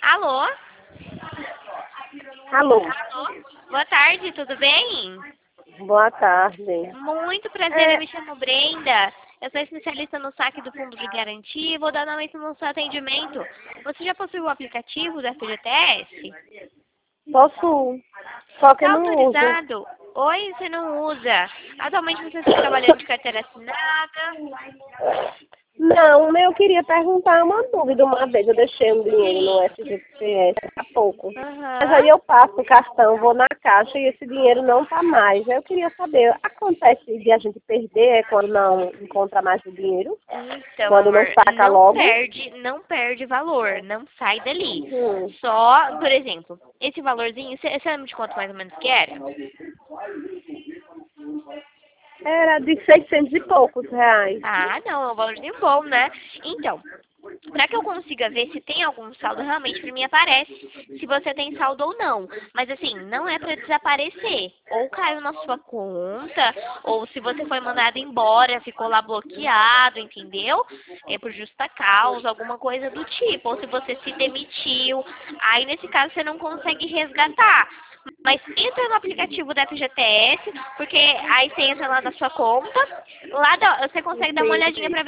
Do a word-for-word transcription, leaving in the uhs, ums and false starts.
Alô? Alô, Alô? Boa tarde, tudo bem? boa tarde. Muito prazer, É, eu me chamo Brenda. Eu sou especialista no saque do Fundo de Garantia e vou dar aumento no seu atendimento. Você já possui o aplicativo do F G T S? posso, só que Está não uso. autorizado? Oi, você não usa. Atualmente você está trabalhando de carteira assinada? Não, eu queria perguntar uma dúvida uma vez. Eu deixei um dinheiro no Sim. F G T S há pouco. Mas Aham. aí eu passo o cartão, vou na caixa e esse dinheiro não tá mais. Aí eu queria saber, acontece de a gente perder é quando não encontra mais o dinheiro? Então, Quando não amor, saca não logo? perde, não perde valor, não sai dali. Hum, Só, por exemplo, esse valorzinho, você você lembra de quanto mais ou menos que era? era de seiscentos e poucos reais. Ah, não, é um valorzinho bom, né? Então, para que eu consiga ver se tem algum saldo, realmente para mim aparece se você tem saldo ou não. Mas assim, não é para desaparecer. Ou caiu na sua conta, ou se você foi mandado embora, ficou lá bloqueado, entendeu? É por justa causa, alguma coisa do tipo. Ou se você se demitiu, aí nesse caso você não consegue resgatar. Mas entra no aplicativo da F G T S, porque aí você entra lá na sua conta, lá dá- você consegue dar uma olhadinha Entendi. para